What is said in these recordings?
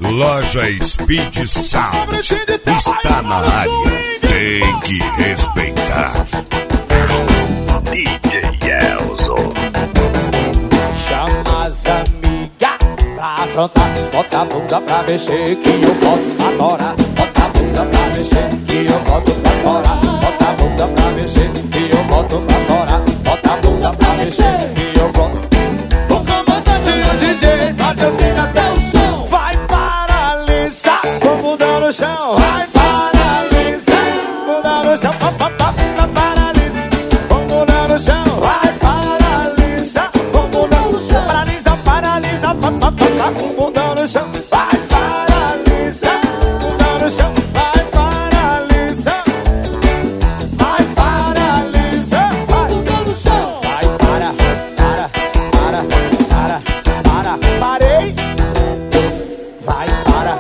Loja Speed Sound está na área, tem que respeitar. DJ Elzo. Chama as amigas pra afrontar, bota a bunda pra mexer que eu boto pra torar. Bota a bunda pra mexer que eu boto pra torar. Bota a bunda pra mexer que eu boto pra torar. Bota a bunda pra mexer que eu boto. O comandante e o DJ bate assim até o chão. Vai paralisar com bunda no chão. Vai paralisar, bunda no chão. Paralisa, com bunda no chão. Vai paralisar, com bunda no chão. Paralisa, paralisa, com bunda no chão. Vai paralisar, bunda no chão. Vai paralisar, vai paralisar, bunda no chão. Vai para, parei. Vai para.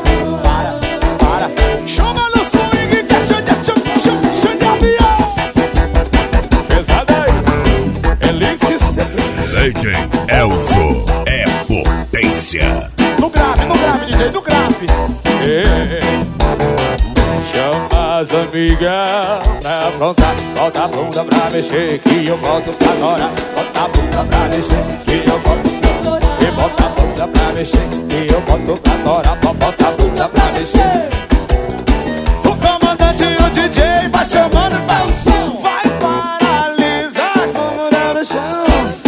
Chama no swing que é show de avião. Pesada aí, Elite sempre. DJ Elzo é potência. No grave, DJ, no grave. Chama as amigas pra aprontar. Bota a bunda pra mexer que eu boto pra torar. Bota a bunda pra mexer que eu boto pra torar. E bota a bunda pra mexer que eu boto pra torar. Bota a bunda pra mexer. O comandante e o DJ vai chamando pra o som. Vai paralisar com o bunda no chão.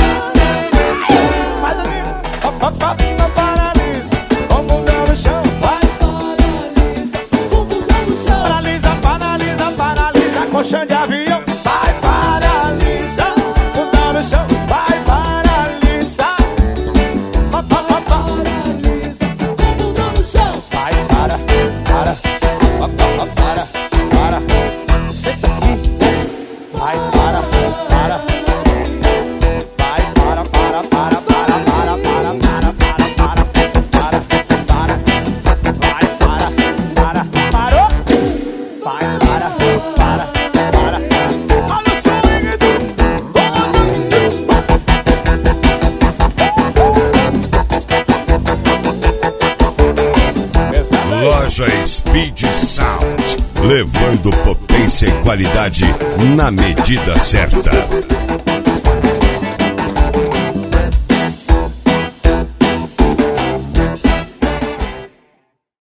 Vai dormir, paralisa com o bunda no chão. Vai paralisa com o bunda no chão. Paralisa, colchão de avião. Vai paralisar, bunda no chão. Vai paralisar, paralisa com o bunda no chão. Vai para. Senta aqui. Vai para. Vai para. Parou? Vai para. Olha o swing do Loja Speed Sound, levando potência e qualidade na medida certa.